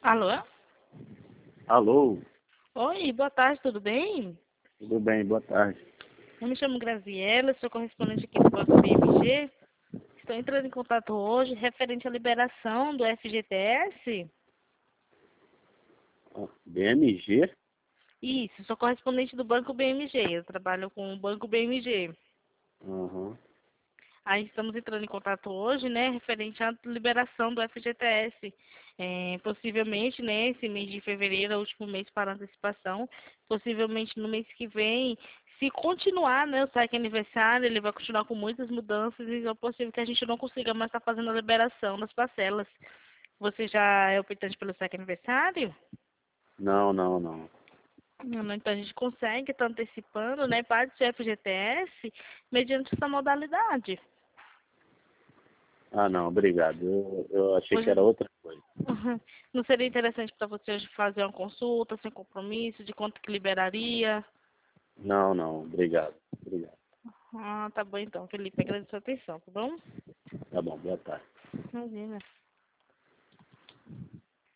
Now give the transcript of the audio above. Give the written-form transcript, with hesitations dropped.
Alô? Alô, Oi, boa tarde, tudo bem? tudo bem? Boa tarde. Eu me chamo Graziela, sou correspondente aqui do Banco BMG. Estou entrando em contato hoje referente à liberação do FGTS. BMG? Isso, sou correspondente do Banco BMG. Eu trabalho com o Banco BMG. Aham. Aí estamos entrando em contato hoje, né, referente à liberação do FGTS. Possivelmente, né, esse mês de fevereiro é o último mês para antecipação. Possivelmente no mês que vem, se continuar, né, o saque aniversário, ele vai continuar com muitas mudanças e é possível que a gente não consiga mais estar fazendo a liberação das parcelas. Você já é optante pelo saque aniversário? Não, não, não. Não, então a gente consegue estar antecipando, né, parte do FGTS mediante essa modalidade. Ah, não, obrigado. Eu achei que Hoje era outra coisa. Uhum. Não seria interessante para você hoje fazer uma consulta sem compromisso, de quanto que liberaria? Não, não, obrigado. Obrigado. Ah, tá bom então, Felipe. Agradeço a sua atenção, tá bom? Tá bom, boa tarde. Imagina.